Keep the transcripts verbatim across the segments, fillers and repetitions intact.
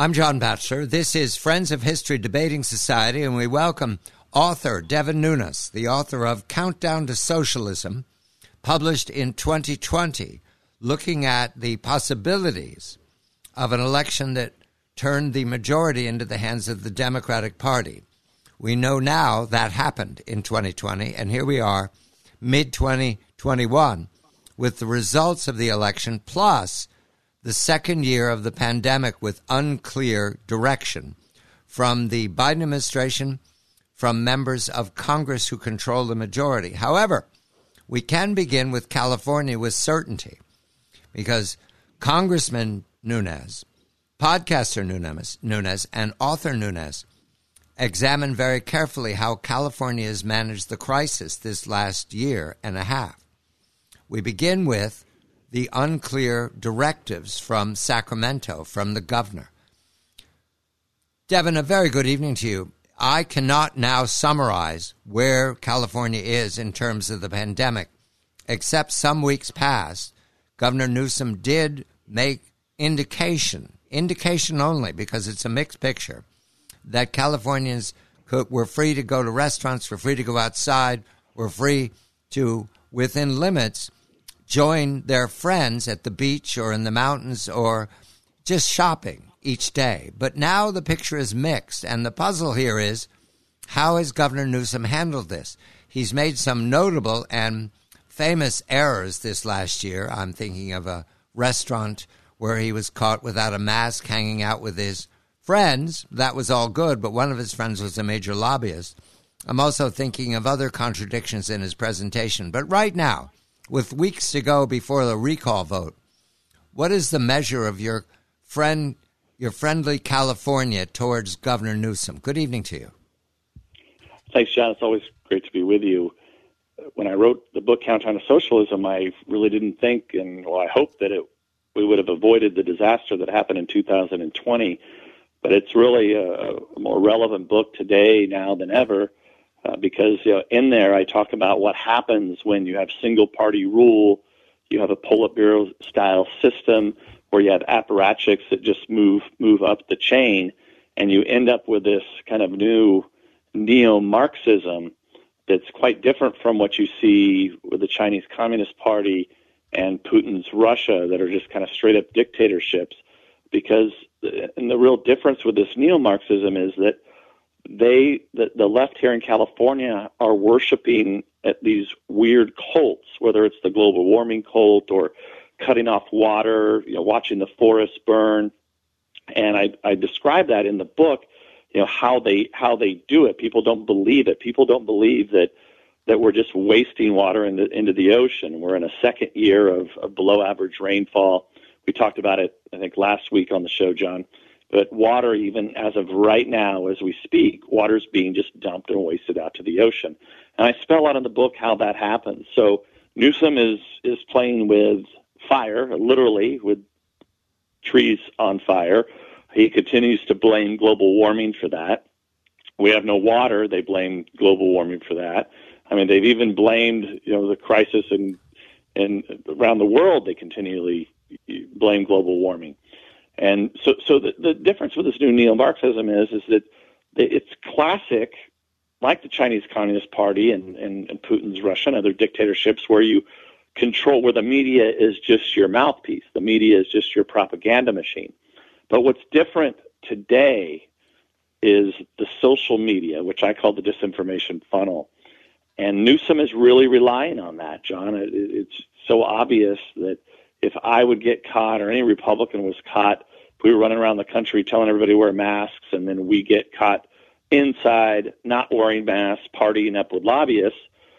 I'm John Batchelor. This is Friends of History Debating Society, and we welcome author Devin Nunes, the author of Countdown to Socialism, published in twenty twenty, looking at the possibilities of an election that turned the majority into the hands of the Democratic Party. We know now that happened in twenty twenty, and here we are, mid twenty twenty-one, with the results of the election, plus the second year of the pandemic with unclear direction from the Biden administration, from members of Congress who control the majority. However, we can begin with California with certainty, because Congressman Nunes, podcaster Nunes, Nunes and author Nunes examined very carefully how California has managed the crisis this last year and a half. We begin with the unclear directives from Sacramento, from the governor. Devin, a very good evening to you. I cannot now summarize where California is in terms of the pandemic, except some weeks past, Governor Newsom did make indication, indication only, because it's a mixed picture, that Californians could, were free to go to restaurants, were free to go outside, were free to, within limits, join their friends at the beach or in the mountains or just shopping each day. But now the picture is mixed, and the puzzle here is, how has Governor Newsom handled this? He's made some notable and famous errors this last year. I'm thinking of a restaurant where he was caught without a mask hanging out with his friends. That was all good, but one of his friends was a major lobbyist. I'm also thinking of other contradictions in his presentation. But right now, with weeks to go before the recall vote, what is the measure of your friend, your friendly California towards Governor Newsom? Good evening to you. Thanks, John. It's always great to be with you. When I wrote the book Countdown to Socialism, I really didn't think, and well, I hoped that it, we would have avoided the disaster that happened in two thousand twenty. But it's really a, a more relevant book today now than ever, uh, because you know, in there I talk about what happens when you have single-party rule, you have a Politburo-style system where you have apparatchiks that just move move up the chain, and you end up with this kind of new neo-Marxism that's quite different from what you see with the Chinese Communist Party and Putin's Russia, that are just kind of straight-up dictatorships. Because and the real difference with this neo-Marxism is that they, the, the left here in California, are worshiping at these weird cults, whether it's the global warming cult or cutting off water, you know, watching the forests burn. And I, I describe that in the book, you know, how they how they do it. People don't believe it. People don't believe that that we're just wasting water into, into the ocean. We're in a second year of, of below average rainfall. We talked about it, I think, last week on the show, John. But water, even as of right now, as we speak, water's being just dumped and wasted out to the ocean. And I spell out in the book how that happens. So Newsom is is playing with fire, literally, with trees on fire. He continues to blame global warming for that. We have no water. They blame global warming for that. I mean, they've even blamed, you know, the crisis in, in around the world. They continually blame global warming. And so so the, the difference with this new neo-Marxism is is that it's classic, like the Chinese Communist Party and, and, and Putin's Russia and other dictatorships, where you control, where the media is just your mouthpiece. The media is just your propaganda machine. But what's different today is the social media, which I call the disinformation funnel. And Newsom is really relying on that, John. It, it's so obvious that if I would get caught, or any Republican was caught, if we were running around the country telling everybody to wear masks, and then we get caught inside not wearing masks, partying up with lobbyists,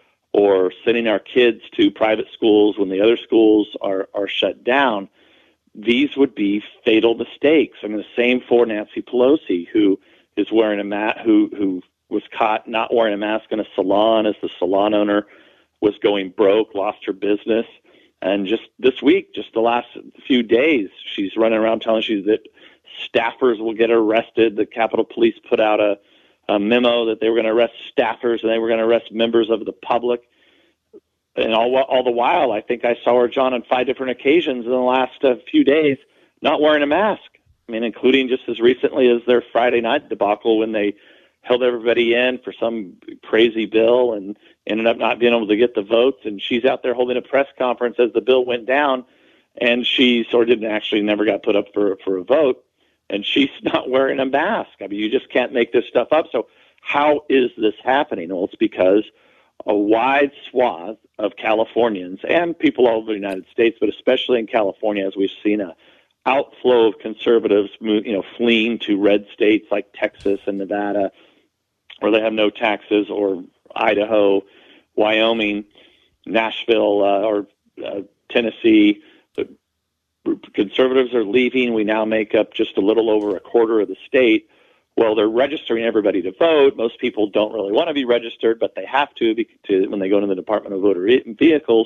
or sending our kids to private schools when the other schools are, are shut down, these would be fatal mistakes. I mean, the same for Nancy Pelosi, who is wearing a mask, who who was caught not wearing a mask in a salon as the salon owner was going broke, lost her business. And just this week, just the last few days, she's running around telling you that staffers will get arrested. The Capitol Police put out a, a memo that they were going to arrest staffers and they were going to arrest members of the public. And all all the while, I think I saw her, John, on five different occasions in the last uh, few days, not wearing a mask. I mean, including just as recently as their Friday night debacle when they held everybody in for some crazy bill and ended up not being able to get the votes. And she's out there holding a press conference as the bill went down, and she sort of didn't actually never got put up for, for a vote. And she's not wearing a mask. I mean, you just can't make this stuff up. So how is this happening? Well, it's because a wide swath of Californians and people all over the United States, but especially in California, as we've seen a outflow of conservatives, you know, fleeing to red states like Texas and Nevada, where they have no taxes, or Idaho, Wyoming, Nashville, uh, or uh, Tennessee. The conservatives are leaving. We now make up just a little over a quarter of the state. Well, they're registering everybody to vote. Most people don't really want to be registered, but they have to, be, to when they go to the Department of Motor Vehicles.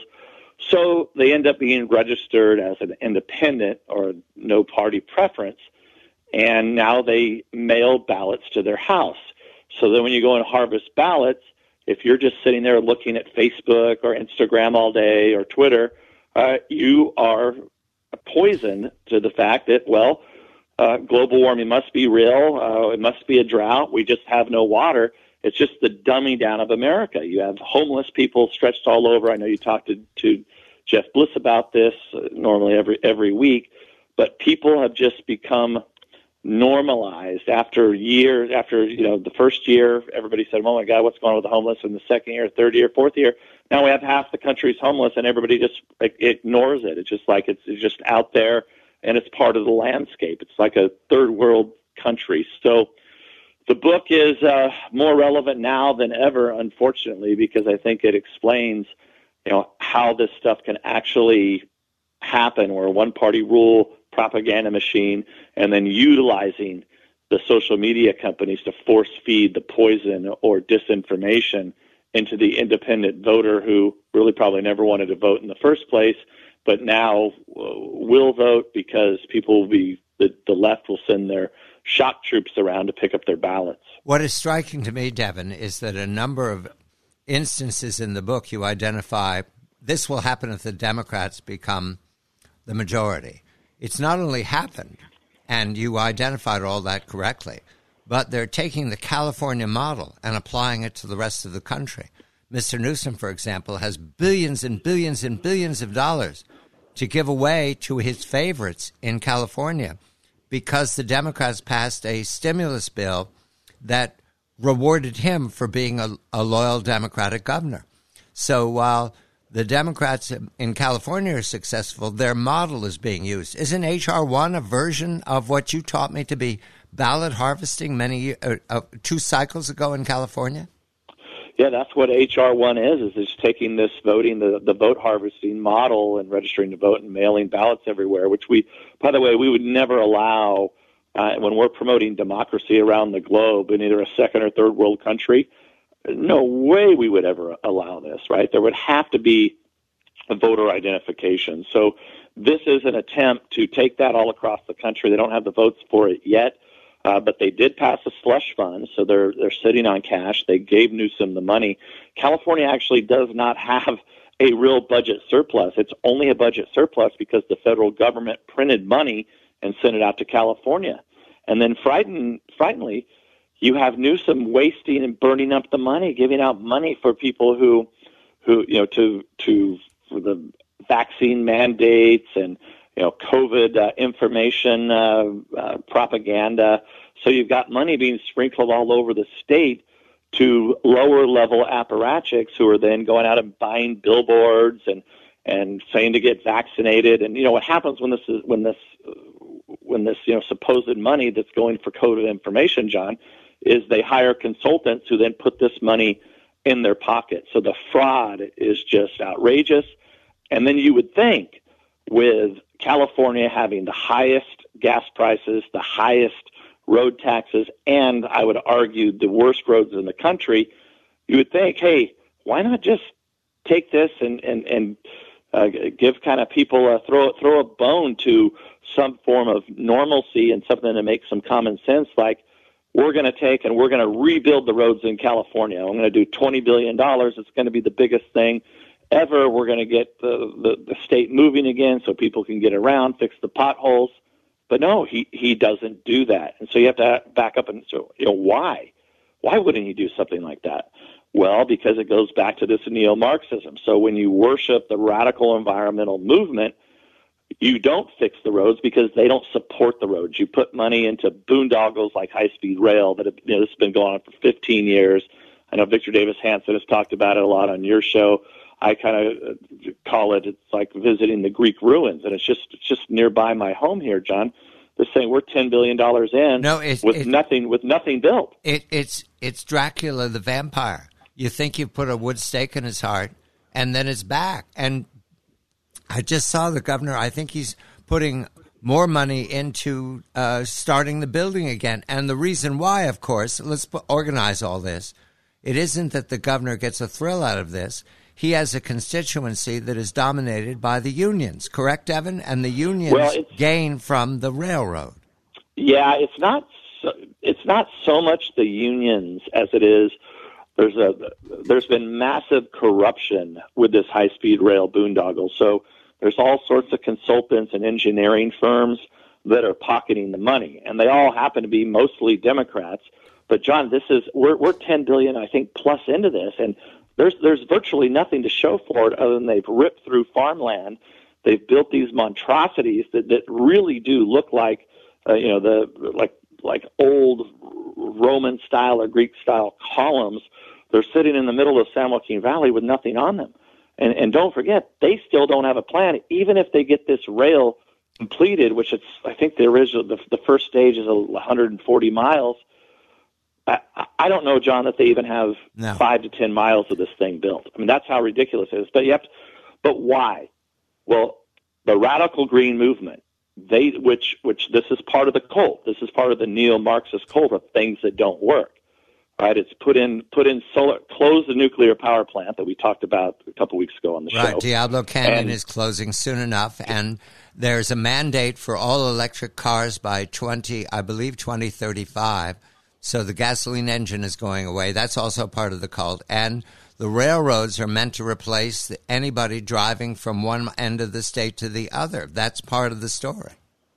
So they end up being registered as an independent or no party preference, and now they mail ballots to their house. So then when you go and harvest ballots, if you're just sitting there looking at Facebook or Instagram all day or Twitter, uh, you are poisoned to the fact that, well, uh, global warming must be real. Uh, it must be a drought. We just have no water. It's just the dumbing down of America. You have homeless people stretched all over. I know you talked to, to Jeff Bliss about this uh, normally every every week, but people have just become normalized after years. After you know the first year, everybody said, "Oh my God, what's going on with the homeless?" And the second year, third year, fourth year, now we have half the country's homeless, and everybody just like, ignores it. It's just like it's, it's just out there, and it's part of the landscape. It's like a third world country. So the book is uh, more relevant now than ever, unfortunately, because I think it explains, you know, how this stuff can actually happen, where one party rule propaganda machine and then utilizing the social media companies to force feed the poison or disinformation into the independent voter who really probably never wanted to vote in the first place, but now uh, will vote because people will be, the, the left will send their shock troops around to pick up their ballots. What is striking to me, Devin, is that a number of instances in the book you identify, this will happen if the Democrats become the majority. It's not only happened, and you identified all that correctly, but they're taking the California model and applying it to the rest of the country. Mister Newsom, for example, has billions and billions and billions of dollars to give away to his favorites in California because the Democrats passed a stimulus bill that rewarded him for being a, a loyal Democratic governor. So while the Democrats in California are successful, their model is being used. Isn't H R one a version of what you taught me to be ballot harvesting many uh, uh, two cycles ago in California? Yeah, that's what H R one is, is it's taking this voting, the, the vote harvesting model and registering to vote and mailing ballots everywhere, which we, by the way, we would never allow uh, when we're promoting democracy around the globe in either a second or third world country. No way we would ever allow this, right? There would have to be a voter identification. So this is an attempt to take that all across the country. They don't have the votes for it yet, uh, but they did pass a slush fund, so they're they're sitting on cash. They gave Newsom the money. California actually does not have a real budget surplus. It's only a budget surplus because the federal government printed money and sent it out to California. And then frighten, frighteningly, you have Newsom wasting and burning up the money, giving out money for people who, who you know, to to for the vaccine mandates and you know COVID uh, information uh, uh, propaganda. So you've got money being sprinkled all over the state to lower level apparatchiks who are then going out and buying billboards and and saying to get vaccinated. And you know what happens when this is when this when this you know supposed money that's going for COVID information, John, is they hire consultants who then put this money in their pocket. So the fraud is just outrageous. And then you would think with California having the highest gas prices, the highest road taxes, and I would argue the worst roads in the country, you would think, hey, why not just take this and, and, and uh, give kind of people a throw, throw a bone to some form of normalcy and something that makes some common sense, like, we're going to take and we're going to rebuild the roads in California. I'm going to do twenty billion dollars. It's going to be the biggest thing ever. We're going to get the, the, the state moving again so people can get around, fix the potholes. But no, he, he doesn't do that. And so you have to back up and so, you know, why? Why wouldn't he do something like that? Well, because it goes back to this neo-Marxism. So when you worship the radical environmental movement, you don't fix the roads because they don't support the roads. You put money into boondoggles like high-speed rail that have, you know, this has been going on for fifteen years. I know Victor Davis Hanson has talked about it a lot on your show. I kind of call it, it's like visiting the Greek ruins, and it's just it's just nearby my home here, John. They're saying we're ten billion dollars in no, it, with it, nothing with nothing built. It, it's it's Dracula the vampire. You think you put a wood stake in his heart, and then it's back. And I just saw the governor. I think he's putting more money into uh, starting the building again. And the reason why, of course, let's organize all this. It isn't that the governor gets a thrill out of this. He has a constituency that is dominated by the unions, correct, Evan? And the unions well, gain from the railroad. Yeah, it's not. So, it's not so much the unions as it is. There's a there's been massive corruption with this high-speed rail boondoggle. So there's all sorts of consultants and engineering firms that are pocketing the money, and they all happen to be mostly Democrats. But John, this is we're we're ten billion, I think, plus into this, and There's there's virtually nothing to show for it other than they've ripped through farmland. They've built these monstrosities that, that really do look like, uh, you know, the like like old Roman style or Greek style columns. They're sitting in the middle of San Joaquin Valley with nothing on them. And and don't forget, they still don't have a plan. Even if they get this rail completed, which it's I think the original the, the first stage is one hundred forty miles. I, I don't know, John, that they even have no. five to ten miles of this thing built. I mean, that's how ridiculous it is. But you have to, but why? Well, the radical green movement, they which which this is part of the cult. This is part of the neo-Marxist cult of things that don't work. Right? It's put in put in solar, close the nuclear power plant that we talked about a couple weeks ago on the right. show. Diablo Canyon and, is closing soon enough, and there's a mandate for all electric cars by twenty, I believe, twenty thirty-five. So the gasoline engine is going away. That's also part of the cult. And the railroads are meant to replace anybody driving from one end of the state to the other. That's part of the story.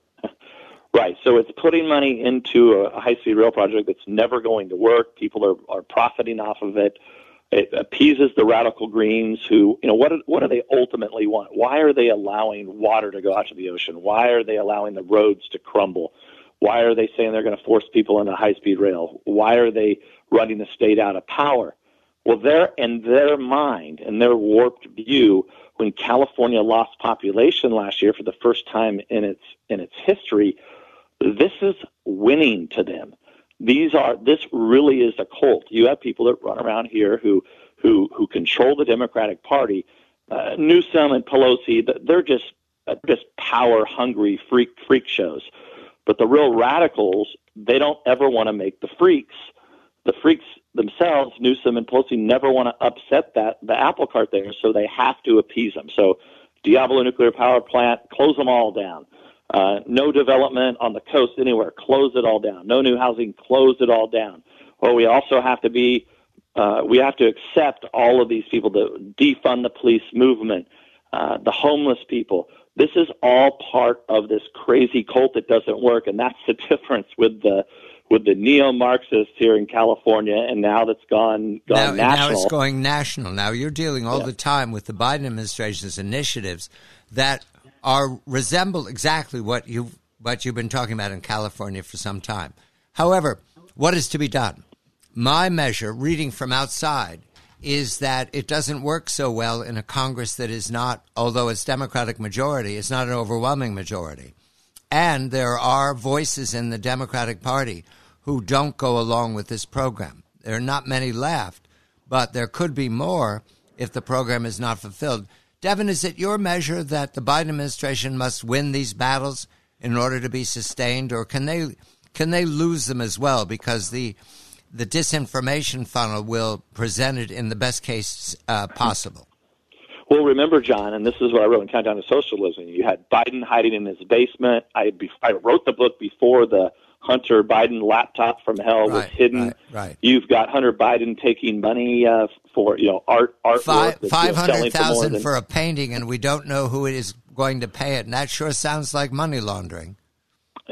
Right. So it's putting money into a high-speed rail project that's never going to work. People are, are profiting off of it. It appeases the radical greens who, you know, what, what do they ultimately want? Why are they allowing water to go out to the ocean? Why are they allowing the roads to crumble? Why are they saying they're going to force people into high-speed rail? Why are they running the state out of power? Well, they're in their mind and their warped view, when California lost population last year for the first time in its in its history, this is winning to them. These are this really is a cult. You have people that run around here who who who control the Democratic Party. Uh, Newsom and Pelosi, they're just uh, just power-hungry freak freak shows. But the real radicals, they don't ever want to make the freaks. The freaks themselves, Newsom and Pelosi, never want to upset that the apple cart there, so they have to appease them. So Diablo Nuclear Power Plant, close them all down. Uh, no development on the coast anywhere, close it all down. No new housing, close it all down. Well, we also have to be, uh, we have to accept all of these people, to defund the police movement, uh, the homeless people. This is all part of this crazy cult that doesn't work, and that's the difference with the with the neo-Marxists here in California, and now that's gone, gone now, national. Now it's going national. Now you're dealing all yeah. the time with the Biden administration's initiatives that are resemble exactly what you've, what you've been talking about in California for some time. However, what is to be done? My measure, reading from outside, is that it doesn't work so well in a Congress that is not, although it's Democratic majority, it's not an overwhelming majority. And there are voices in the Democratic Party who don't go along with this program. There are not many left, but there could be more if the program is not fulfilled. Devin, is it your measure that the Biden administration must win these battles in order to be sustained, or can they can they lose them as well, because the the disinformation funnel will present it in the best case uh, possible? Well, remember, John, and this is what I wrote in Countdown to Socialism, you had Biden hiding in his basement. I, I wrote the book before the Hunter Biden laptop from hell was right, hidden. Right, right. You've got Hunter Biden taking money uh, for, you know, art artwork. Five, that's, five hundred you know, thousand for, for a painting, and we don't know who it is going to pay it. And that sure sounds like money laundering.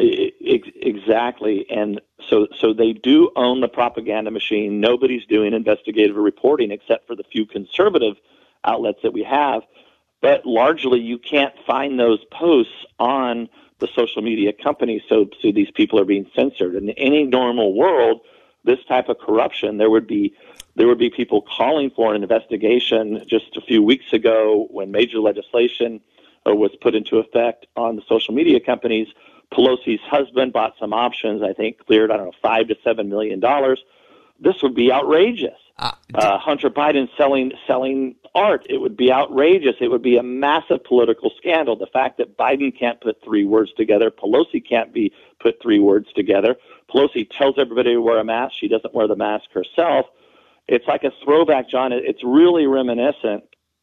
Exactly. And so so they do own the propaganda machine. Nobody's doing investigative reporting except for the few conservative outlets that we have. But largely, you can't find those posts on the social media companies, so, so these people are being censored. In any normal world, this type of corruption, there would be there would be people calling for an investigation. Just a few weeks ago, when major legislation uh, was put into effect on the social media companies, Pelosi's husband bought some options, I think cleared, I don't know, five to seven million dollars. This would be outrageous. Uh, uh, Hunter Biden selling selling art, it would be outrageous. It would be a massive political scandal. The fact that Biden can't put three words together, Pelosi can't be put three words together. Pelosi tells everybody to wear a mask. She doesn't wear the mask herself. It's like a throwback, John. It's really reminiscent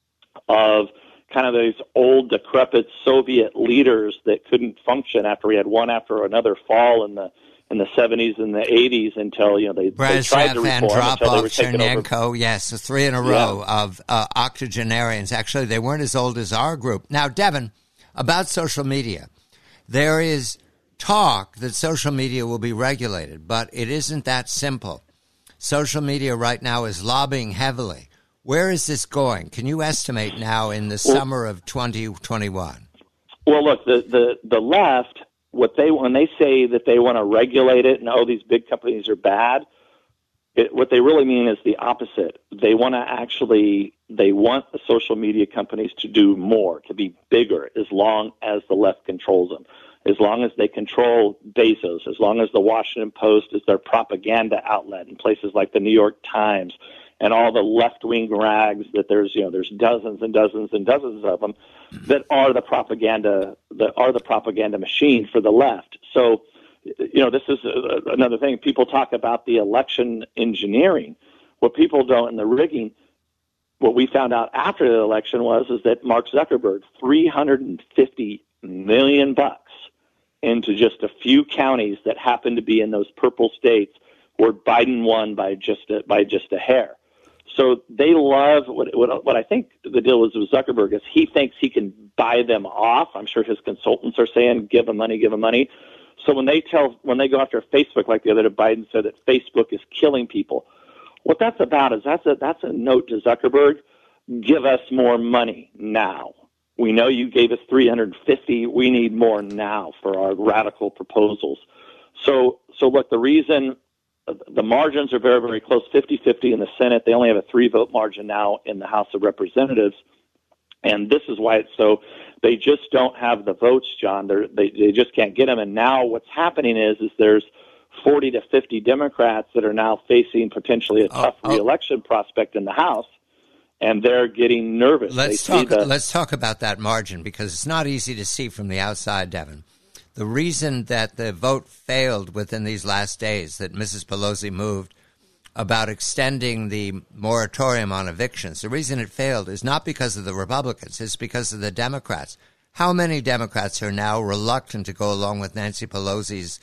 of kind of those old, decrepit Soviet leaders that couldn't function after we had one after another fall in the in the seventies and the eighties until, you know, they, they tried to reform until they were taken Chernenko, over. Yes, the three in a row yeah. of uh, octogenarians. Actually, they weren't as old as our group. Now, Devin, about social media, there is talk that social media will be regulated, but it isn't that simple. Social media right now is lobbying heavily. Where is this going? Can you estimate now in the well, summer of twenty twenty-one? Well, look, the, the, the left, what they when they say that they want to regulate it and, oh, these big companies are bad, it, what they really mean is the opposite. They want to actually, they want the social media companies to do more, to be bigger, as long as the left controls them. As long as they control Bezos, as long as the Washington Post is their propaganda outlet in places like the New York Times, and all the left-wing rags that there's, you know, there's dozens and dozens and dozens of them that are the propaganda, that are the propaganda machine for the left. So, you know, this is a, another thing. People talk about the election engineering. What people don't in the rigging, what we found out after the election was, is that Mark Zuckerberg, three hundred fifty million bucks into just a few counties that happen to be in those purple states where Biden won by just a, by just a hair. So they love what, what what I think the deal is with Zuckerberg is he thinks he can buy them off. I'm sure his consultants are saying, give them money, give them money. So when they tell when they go after Facebook, like the other day, Biden said that Facebook is killing people. What that's about is that's a that's a note to Zuckerberg. Give us more money now. We know you gave us three hundred fifty. We need more now for our radical proposals. So so look, the reason. The margins are very, very close, fifty-fifty in the Senate. They only have a three-vote margin now in the House of Representatives. And this is why it's so – they just don't have the votes, John. They're, they they just can't get them. And now what's happening is is there's forty to fifty Democrats that are now facing potentially a tough oh, oh. reelection prospect in the House, and they're getting nervous. Let's talk, the, let's talk about that margin because it's not easy to see from the outside, Devin. The reason that the vote failed within these last days, that Missus Pelosi moved about extending the moratorium on evictions, the reason it failed is not because of the Republicans, it's because of the Democrats. How many Democrats are now reluctant to go along with Nancy Pelosi's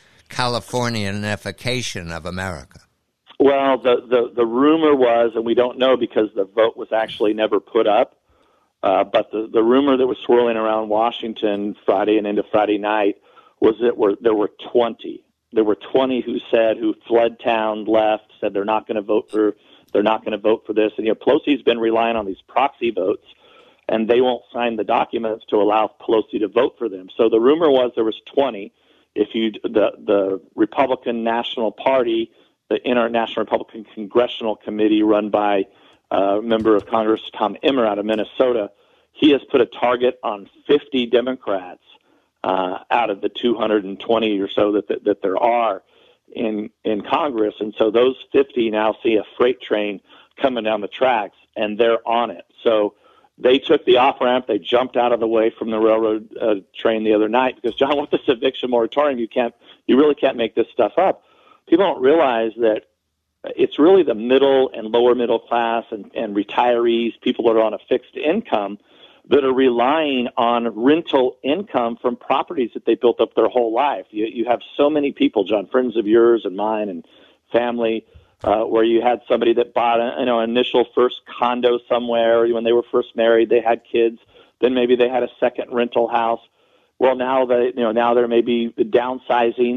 Californianification of America? Well, the, the, the rumor was, and we don't know because the vote was actually never put up, uh, but the, the rumor that was swirling around Washington Friday and into Friday night was that were, there were twenty. There were twenty who said, who fled town, left, said they're not going to vote for, they're not going to vote for this. And, you know, Pelosi's been relying on these proxy votes, and they won't sign the documents to allow Pelosi to vote for them. So the rumor was there was twenty. If you, the, the Republican National Party, the International Republican Congressional Committee run by uh, a member of Congress, Tom Emmer out of Minnesota, he has put a target on fifty Democrats Uh, out of the two hundred twenty or so that, that that there are in in Congress. And so those fifty now see a freight train coming down the tracks, and they're on it. So they took the off-ramp. They jumped out of the way from the railroad uh, train the other night because, John, with this eviction moratorium, you can't, you really can't make this stuff up. People don't realize that it's really the middle and lower middle class and, and retirees, people that are on a fixed income, that are relying on rental income from properties that they built up their whole life. You, you have so many people, John, friends of yours and mine and family, uh, where you had somebody that bought a, you know, initial first condo somewhere when they were first married, they had kids, then maybe they had a second rental house. Well, now they, you know, now they're maybe downsizing,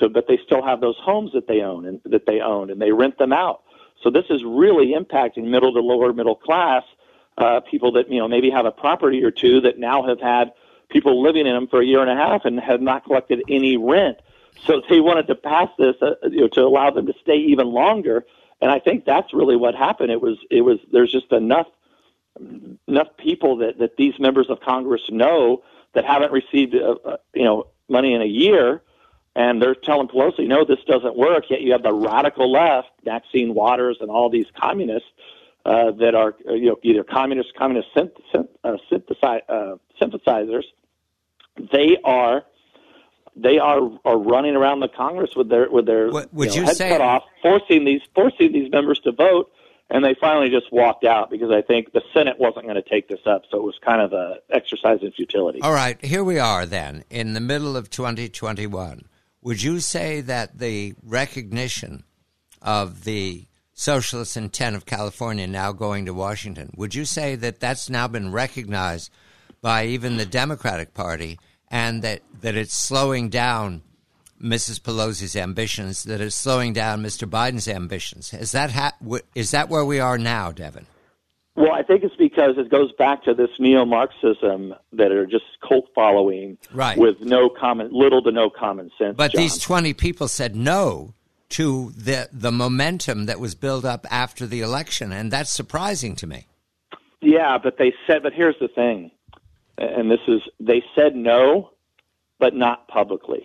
So, but they still have those homes that they own and that they own, and they rent them out. So this is really impacting middle to lower middle class uh, people that, you know, maybe have a property or two that now have had people living in them for a year and a half and have not collected any rent. So they wanted to pass this, uh, you know, to allow them to stay even longer. And I think that's really what happened. It was, it was, there's just enough, enough people that, that these members of Congress know that haven't received, uh, uh, you know, money in a year. And they're telling Pelosi, no, this doesn't work. Yet you have the radical left, Maxine Waters and all these communists uh, that are, you know, either communist, communist synth, synth, uh, synthesi- uh, sympathizers. They are, they are, are running around the Congress with their with their what, would you know, you heads say, cut off, forcing these forcing these members to vote. And they finally just walked out because I think the Senate wasn't going to take this up. So it was kind of an exercise in futility. All right, here we are then in the middle of twenty twenty-one. Would you say that the recognition of the socialist intent of California now going to Washington, would you say that that's now been recognized by even the Democratic Party and that, that it's slowing down Missus Pelosi's ambitions, that it's slowing down Mister Biden's ambitions? Is that, ha- is that where we are now, Devin? Well, I think it's because it goes back to this neo-Marxism that are just cult following, right, with no common, little to no common sense. But John. These twenty people said no to the the momentum that was built up after the election, and that's surprising to me. Yeah, but they said, but here's the thing, and this is, they said no, but not publicly.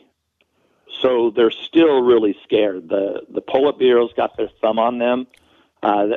So they're still really scared. The the Politburo's got their thumb on them. Uh,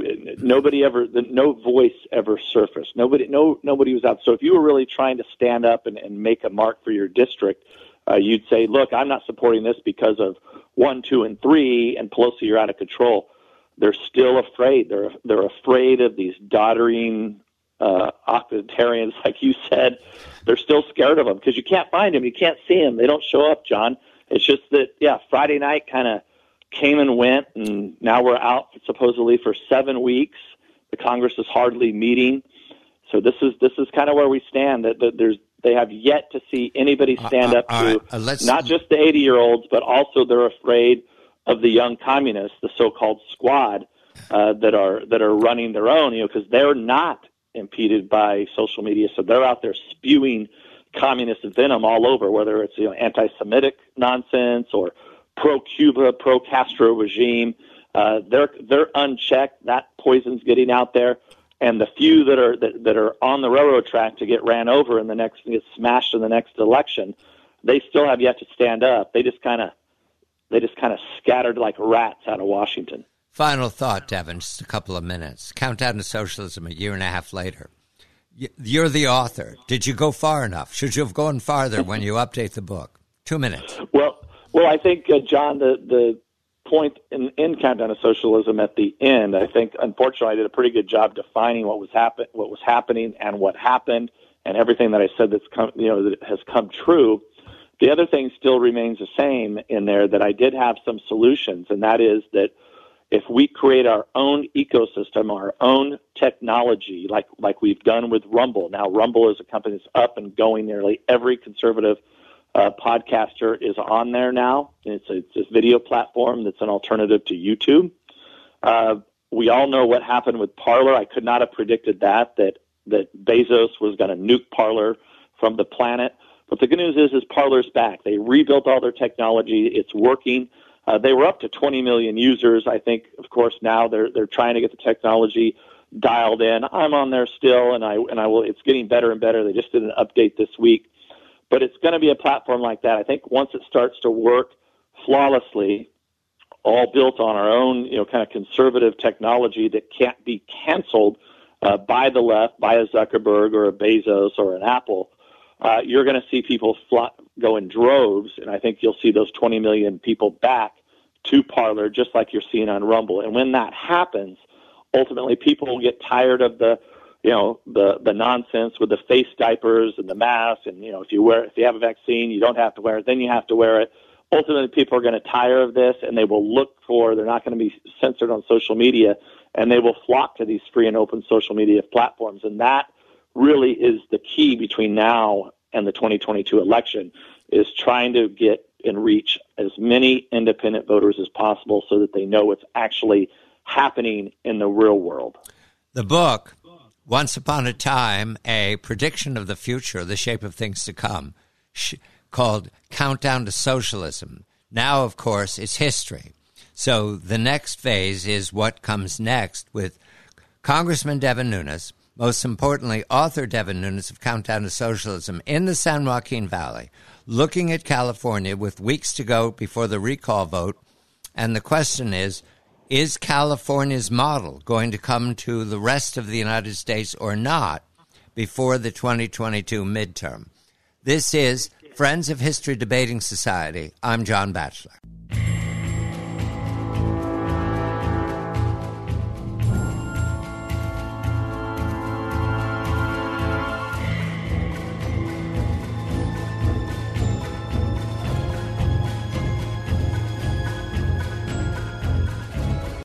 nobody ever, no voice ever surfaced. Nobody, no, nobody was out. So if you were really trying to stand up and, and make a mark for your district, uh, you'd say, "Look, I'm not supporting this because of one, two, and three, and Pelosi, you're out of control." They're still afraid. They're they're afraid of these doddering uh, octogenarians, like you said. They're still scared of them because you can't find them, you can't see them. They don't show up, John. It's just that, yeah, Friday night kind of came and went, and now we're out supposedly for seven weeks. The Congress is hardly meeting, so this is this is kind of where we stand. That, that there's they have yet to see anybody stand uh, uh, up to right. uh, not just the eighty-year-olds, but also they're afraid of the young communists, the so-called squad uh, that are that are running their own. You know, because they're not impeded by social media, so they're out there spewing communist venom all over, whether it's, you know, anti-Semitic nonsense or pro-Cuba, pro-Castro regime. Uh, they're they're unchecked. That poison's getting out there, and the few that are that, that are on the railroad track to get ran over in the next, get smashed in the next election, they still have yet to stand up. They just kind of they just kind of scattered like rats out of Washington. Final thought, Devin. Just a couple of minutes. Countdown to Socialism. A year and a half later. You're the author. Did you go far enough? Should you have gone farther when you update the book? Two minutes. Well. Well, I think, uh, John, the, the point in, in Countdown to Socialism at the end, I think, unfortunately, I did a pretty good job defining what was happen, what was happening and what happened, and everything that I said that's come, you know, that has come true. The other thing still remains the same in there, that I did have some solutions, and that is that if we create our own ecosystem, our own technology, like like we've done with Rumble. Now, Rumble is a company that's up and going. Nearly every conservative Uh, podcaster is on there now. It's a, it's a video platform that's an alternative to YouTube. Uh, we all know what happened with Parler. I could not have predicted that, that, that Bezos was going to nuke Parler from the planet. But the good news is, is Parler's back. They rebuilt all their technology. It's working. Uh, they were up to twenty million users. I think, of course, now they're, they're trying to get the technology dialed in. I'm on there still, and I, and I will, it's getting better and better. They just did an update this week. But it's going to be a platform like that. I think once it starts to work flawlessly, all built on our own, you know, kind of conservative technology that can't be canceled uh, by the left, by a Zuckerberg or a Bezos or an Apple, uh, you're going to see people fly, go in droves, and I think you'll see those twenty million people back to Parler, just like you're seeing on Rumble. And when that happens, ultimately people will get tired of the you know, the, the nonsense with the face diapers and the masks. And, you know, if you wear, if you have a vaccine, you don't have to wear it, then you have to wear it. Ultimately, people are going to tire of this, and they will look for, they're not going to be censored on social media, and they will flock to these free and open social media platforms. And that really is the key between now and the twenty twenty-two election, is trying to get and reach as many independent voters as possible so that they know what's actually happening in the real world. The book, Once Upon a Time, A Prediction of the Future, The Shape of Things to Come, sh- called Countdown to Socialism. Now, of course, it's history. So the next phase is what comes next with Congressman Devin Nunes, most importantly, author Devin Nunes of Countdown to Socialism in the San Joaquin Valley, looking at California with weeks to go before the recall vote. And the question is, is California's model going to come to the rest of the United States or not before the twenty twenty-two midterm? This is Friends of History Debating Society. I'm John Batchelor.